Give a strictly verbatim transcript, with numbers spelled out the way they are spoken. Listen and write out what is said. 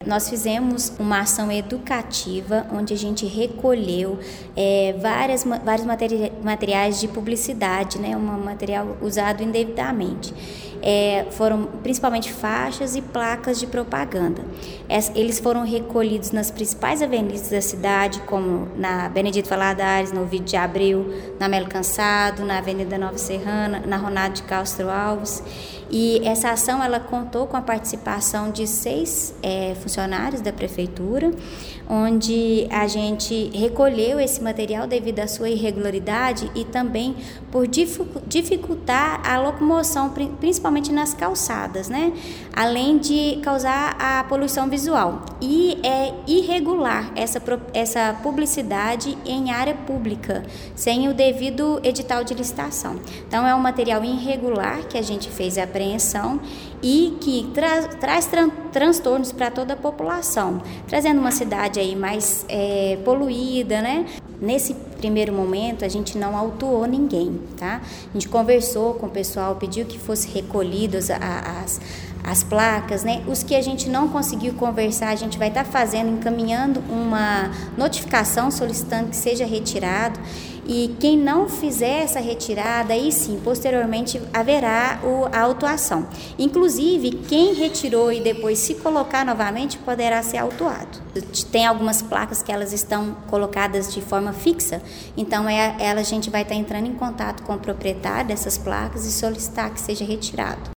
nós fizemos uma ação educativa onde a gente recolheu é, várias, vários materi- materiais de publicidade, né, um material usado indevidamente. É, foram principalmente faixas e placas de propaganda. Es, eles foram recolhidos nas principais avenidas da cidade, como na Benedito Valadares, no Ovidio de Abreu, na Melo Cansado, na Avenida Nova Serrana, na Ronaldo de Castro Alves. E essa ação ela contou com a participação de seis é, funcionários da prefeitura, onde a gente recolheu esse material devido à sua irregularidade e também por dificultar a locomoção, principalmente nas calçadas, né? Além de causar a poluição visual. E é irregular essa, essa publicidade em área pública, sem o devido edital de licitação. Então, é um material irregular que a gente fez a apreensão e que tra traz tran transtornos para toda a população, trazendo uma cidade aí mais é, poluída, né? Nesse primeiro momento, a gente não autuou ninguém, tá? A gente conversou com o pessoal, pediu que fosse recolhidos a, as, as placas, né? Os que a gente não conseguiu conversar, a gente vai estar tá fazendo, encaminhando uma notificação solicitando que seja retirado. E quem não fizer essa retirada, aí sim, posteriormente haverá o, a autuação. Inclusive, quem retirou e depois se colocar novamente poderá ser autuado. Tem algumas placas que elas estão colocadas de forma fixa, então é, ela, a gente vai estar entrando em contato com o proprietário dessas placas e solicitar que seja retirado.